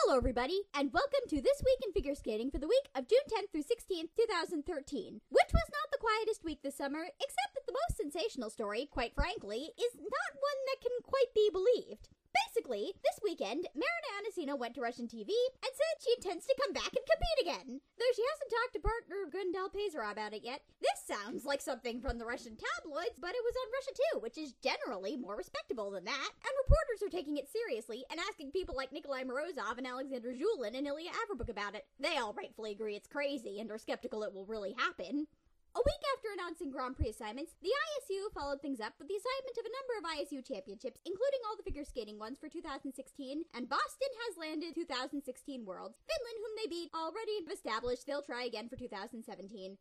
Hello everybody, and welcome to This Week in Figure Skating for the week of June 10th through 16th, 2013, which was not the quietest week this summer, except that the most sensational story, quite frankly, is not one that can quite be believed. Basically, this weekend, Marina Anasino went to Russian TV and said she intends to come back and compete again. Though she hasn't talked to partner Gundel Pezera about it yet. This sounds like something from the Russian tabloids, but it was on Russia 2, which is generally more respectable than that. And reporters are taking it seriously and asking people like Nikolai Morozov and Alexander Zhulin and Ilya Averbuk about it. They all rightfully agree it's crazy and are skeptical it will really happen. A week after announcing Grand Prix assignments, the ISU followed things up with the assignment of a number of ISU championships, including all the figure skating ones for 2016, and Boston has landed 2016 Worlds. Finland, whom they beat, already established they'll try again for 2017. 2016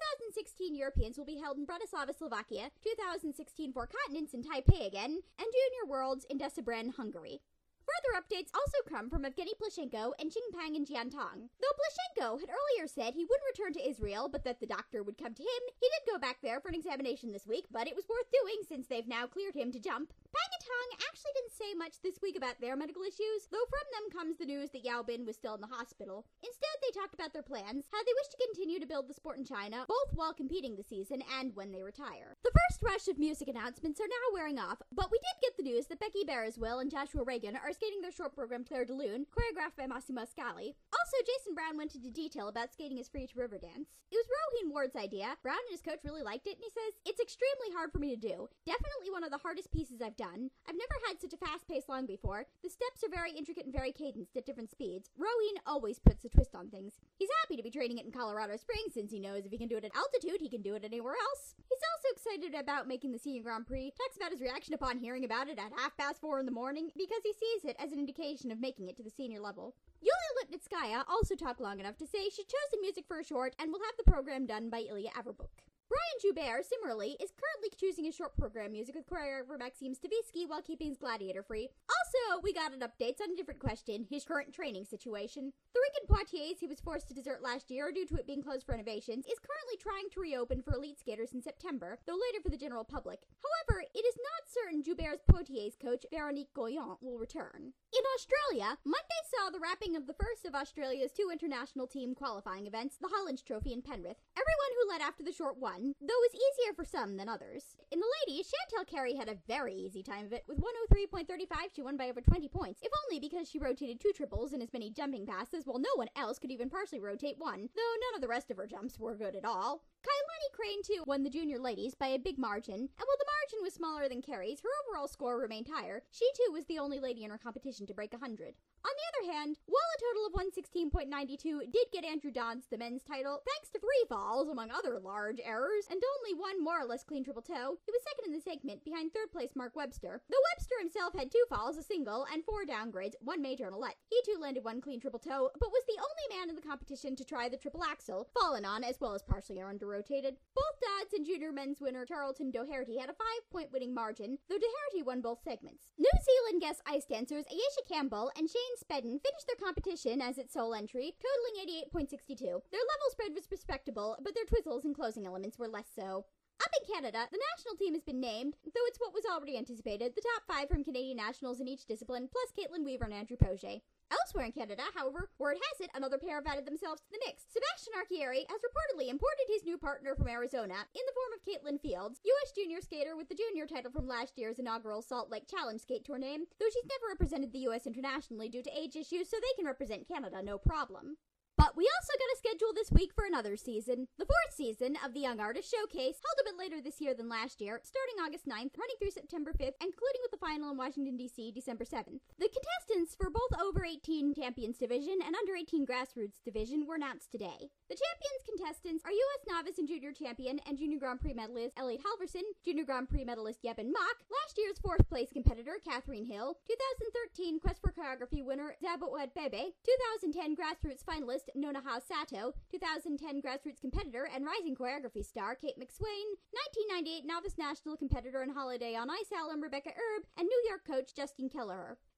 Europeans will be held in Bratislava, Slovakia, 2016 Four Continents in Taipei again, and Junior Worlds in Debrecen, Hungary. Further updates also come from Evgeny Plashenko and Xingpang in Jiantong. Though Plashenko had earlier said he wouldn't return to Israel, but that the doctor would come to him, he did go back there for an examination this week, but it was worth doing since they've now cleared him to jump. Pang and Tong actually didn't say much this week about their medical issues, though from them comes the news that Yao Bin was still in the hospital. Instead, they talked about their plans, how they wish to continue to build the sport in China, both while competing this season and when they retire. The first rush of music announcements are now wearing off, but we did get the news that Becky Bereswell and Joshua Reagan are skating their short program Claire de Lune, choreographed by Massimo Scali. Also, Jason Brown went into detail about skating his free to river dance. It was Roheen Ward's idea. Brown and his coach really liked it, and he says, "It's extremely hard for me to do. Definitely one of the hardest pieces I've done. I've never had such a fast-paced long before. The steps are very intricate and very cadenced at different speeds. Roheen always puts a twist on things. He's happy to be training it in Colorado Springs since he knows if he can do it at altitude, he can do it anywhere else. He's also excited about making the Senior Grand Prix, talks about his reaction upon hearing about it at 4:30 in the morning because he sees it as an indication of making it to the senior level." Yulia Lipnitskaya also talked long enough to say she'd chosen music for a short and will have the program done by Ilya Averbuk. Brian Joubert, similarly, is currently choosing his short program music with choreographer Maxime Stavisky while keeping his gladiator free. Also, we got an update on a different question, his current training situation. The rink in Poitiers he was forced to desert last year due to it being closed for renovations is currently trying to reopen for elite skaters in September, though later for the general public. However, it is not certain Joubert's Poitiers coach, Veronique Goyon, will return. In Australia, Monday saw the wrapping of the first of Australia's two international team qualifying events, the Holland Trophy in Penrith. Everyone who led after the short won, though it was easier for some than others. In the ladies, Chantal Carey had a very easy time of it. With 103.35, she won by over 20 points, if only because she rotated two triples and as many jumping passes, while no one else could even partially rotate one, though none of the rest of her jumps were good at all. Kailani Crane, too, won the junior ladies by a big margin, and while the margin was smaller than Carey's, her overall score remained higher. She, too, was the only lady in her competition to break 100. On the other hand, while a total of 116.92 did get Andrew Dodds the men's title, thanks to 3 falls, among other large errors, and only one more or less clean triple toe, he was second in the segment behind third place Mark Webster. Though Webster himself had 2 falls, a single, and 4 downgrades, 1 major and a let. He too landed 1 clean triple toe, but was the only man in the competition to try the triple axel, fallen on as well as partially under-rotated. Both Dodds and junior men's winner Charlton Doherty had a 5-point winning margin, though Doherty won both segments. New Zealand guest ice dancers Ayesha Campbell and Shane Spedden finished their competition as its sole entry, totaling 88.62. Their level spread was respectable, but their twizzles and closing elements were less so. Up in Canada, the national team has been named, though it's what was already anticipated, the top 5 from Canadian nationals in each discipline, plus Caitlin Weaver and Andrew Poget. Elsewhere in Canada, however, word has it another pair have added themselves to the mix. Sebastian Archieri has reportedly imported his new partner from Arizona in the form of Caitlin Fields, U.S. junior skater with the junior title from last year's inaugural Salt Lake Challenge Skate Tour name, though she's never represented the U.S. internationally due to age issues, so they can represent Canada no problem. But we also got a schedule this week for another season. The 4th season of the Young Artist Showcase, held a bit later this year than last year, starting August 9th, running through September 5th, and concluding with the final in Washington, D.C., December 7th. The contestants for both over 18 Champions Division and under 18 Grassroots Division were announced today. The Champions contestants are U.S. Novice and Junior Champion and Junior Grand Prix medalist Elliot Halverson, Junior Grand Prix medalist Yeben Mock, last year's 4th place competitor Catherine Hill, 2013 Quest for Choreography winner Zabawad Bebe, 2010 Grassroots finalist Nonaha Sato, 2010 Grassroots competitor and rising choreography star Kate McSwain, 1998 Novice National competitor and Holiday on Ice alum Rebecca Erb, and New York coach Justine Kelleher.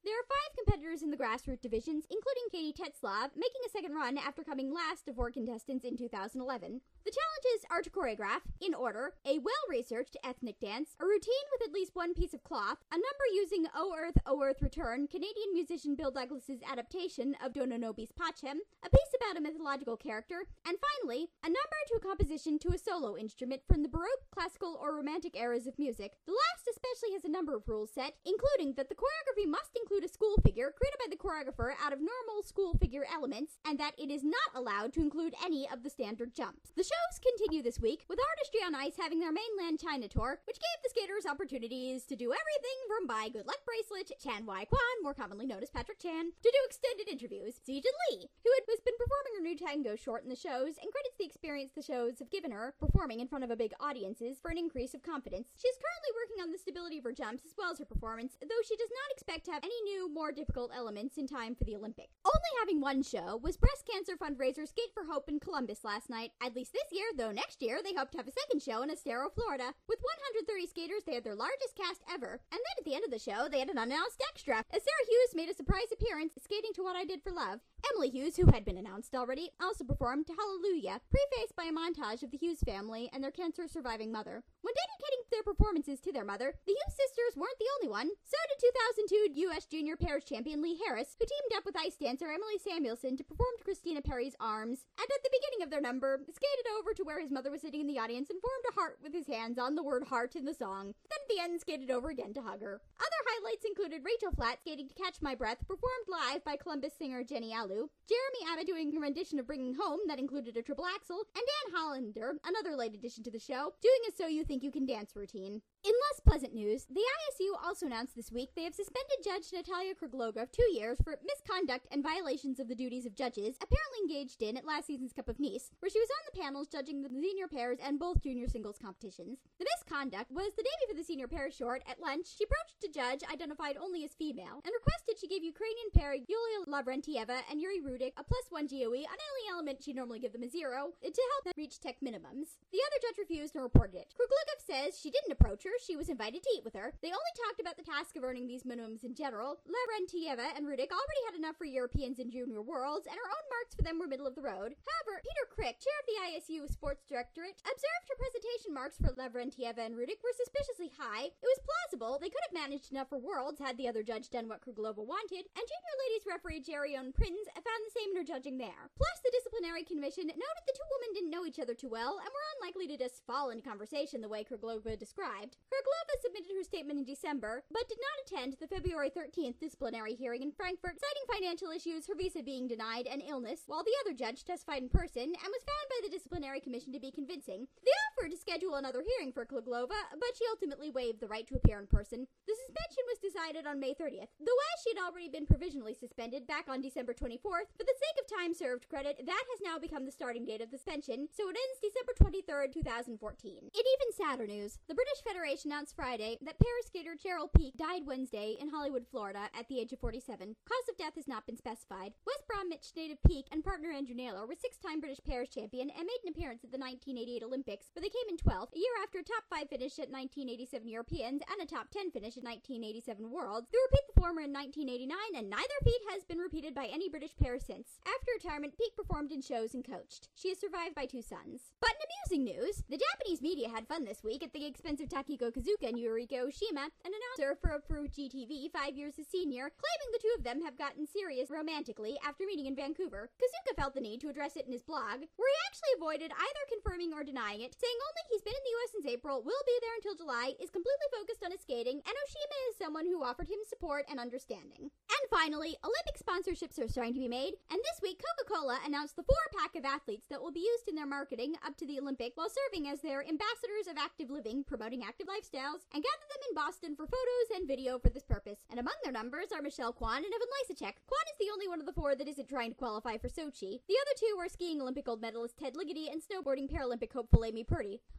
There are 5 competitors in the grassroots divisions, including Katie Tetzlaff, making a second run after coming last of 4 contestants in 2011. The challenges are to choreograph, in order, a well-researched ethnic dance, a routine with at least 1 piece of cloth, a number using O Earth Return, Canadian musician Bill Douglas's adaptation of Dononobe's Pacem, a piece about a mythological character, and finally, a number to a composition to a solo instrument from the Baroque, classical, or romantic eras of music. The last especially has a number of rules set, including that the choreography must include a school figure created by the choreographer out of normal school figure elements, and that it is not allowed to include any of the standard jumps. The shows continue this week, with Artistry on Ice having their mainland China tour, which gave the skaters opportunities to do everything from buy good luck bracelet, Chan Wai Kwan, more commonly known as Patrick Chan, to do extended interviews. Sejin Lee, who has been performing her new tango short in the shows, and credits the experience the shows have given her performing in front of a big audiences for an increase of confidence. She is currently working on the stability of her jumps as well as her performance, though she does not expect to have any new, more difficult elements in time for the Olympics. Only having one show was breast cancer fundraiser Skate for Hope in Columbus last night. At least this year, though next year they hope to have a second show in Estero, Florida. With 130 skaters, they had their largest cast ever. And then at the end of the show, they had an unannounced extra, as Sarah Hughes made a surprise appearance skating to What I Did for Love. Emily Hughes, who had been announced already, also performed to Hallelujah, prefaced by a montage of the Hughes family and their cancer-surviving mother. When dedicating their performances to their mother, the Hughes sisters weren't the only one. So did 2002 U.S. Junior Pairs champion Lee Harris, who teamed up with ice dancer Emily Samuelson to perform to Christina Perry's Arms, and at the beginning of their number, skated over to where his mother was sitting in the audience and formed a heart with his hands on the word heart in the song. Then at the end, skated over again to hug her. Other highlights included Rachel Flatt skating to Catch My Breath, performed live by Columbus singer Jenny Alou, Jeremy Abbott doing a rendition of Bringing Home that included a triple axel, and Dan Hollander, another late addition to the show, doing a So You Think You Can Dance routine. In less pleasant news, the ISU also announced this week they have suspended Judge Natalia Krugloga of 2 years for misconduct and violations of the duties of judges apparently engaged in at last season's Cup of Nice, where she was on the panels judging the senior pairs and both junior singles competitions. The misconduct was the day before the senior pair short. At lunch, she approached a judge identified only as female and requested she give Ukrainian pair Yulia Lavrentieva and Yuri Rudik a +1 GOE on any element she'd normally give them a 0 to help them reach tech minimums. The other judge refused and reported it. Krugloga says she didn't approach her. She was invited to eat with her. They only talked about the task of earning these minimums in general. Lavrentieva and Rudik already had enough for Europeans in Junior Worlds, and her own marks for them were middle of the road. However, Peter Crick, chair of the ISU Sports Directorate, observed her presentation marks for Lavrentieva and Rudik were suspiciously high. It was plausible they could have managed enough for Worlds had the other judge done what Krugloga wanted, and Junior Ladies referee Jerion Prinz found the same in her judging there. Plus, the disciplinary commission noted the two women didn't know each other too well and were unlikely to just fall into conversation the way Krugloga described. Krugloga submitted her statement in December, but did not attend the February 13th disciplinary hearing in Frankfurt, citing financial issues, her visa being denied, and illness, while the other judge testified in person and was found by the disciplinary commission to be convincing. They offered to schedule another hearing for Krugloga, but she ultimately waived the right to appear in person. The suspension was decided on May 30th. Though as she had already been provisionally suspended back on December 24th, for the sake of time served credit, that has now become the starting date of the suspension, so it ends December 23rd, 2014. In even sadder news, the British Federation announced Friday that pair skater Cheryl Peak died Wednesday in Hollywood, Florida, at the age of 47. Cause of death has not been specified. West Bromwich native Peak and partner Andrew Naylor were 6-time British pairs champion and made an appearance at the 1988 Olympics, where they came in 12th, a year after a top 5 finish at 1987 Europeans and a top 10 finish at 1987 Worlds. They repeat the former in 1989, and neither feat has been repeated by any British pair since. After retirement, Peak performed in shows and coached. She is survived by 2 sons. But in amusing news, the Japanese media had fun this week at the expense of Takiko Kazuka and Yuriko Oshima, an announcer for Fuji TV 5 years his senior, claiming the two of them have gotten serious romantically after meeting in Vancouver. Kazuka felt the need to address it in his blog, where he actually avoided either confirming or denying it, saying only he's been in the US since April, will be there until July, is completely focused on his skating, and Oshima is someone who offered him support and understanding. And finally, Olympic sponsorships are starting to be made, and this week Coca-Cola announced the 4-pack of athletes that will be used in their marketing up to the Olympic while serving as their ambassadors of active living, promoting active lifestyles, and gathered them in Boston for photos and video for this purpose. And among their numbers are Michelle Kwan and Evan Lysacek. Kwan is the only one of the 4 that isn't trying to qualify for Sochi. The other 2 are skiing Olympic gold medalist Ted Ligety and snowboarding Paralympic hopeful Amy Purdy. Lysacek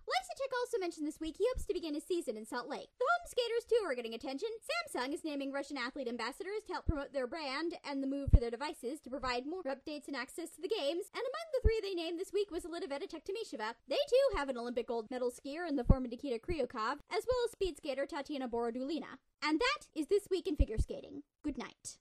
Patrick also mentioned this week he hopes to begin his season in Salt Lake. The home skaters, too, are getting attention. Samsung is naming Russian athlete ambassadors to help promote their brand and the move for their devices to provide more updates and access to the games. And among the three they named this week was Elizaveta Tektemisheva. They, too, have an Olympic gold medal skier in the former Nikita Kryukov, as well as speed skater Tatiana Borodulina. And that is This Week in Figure Skating. Good night.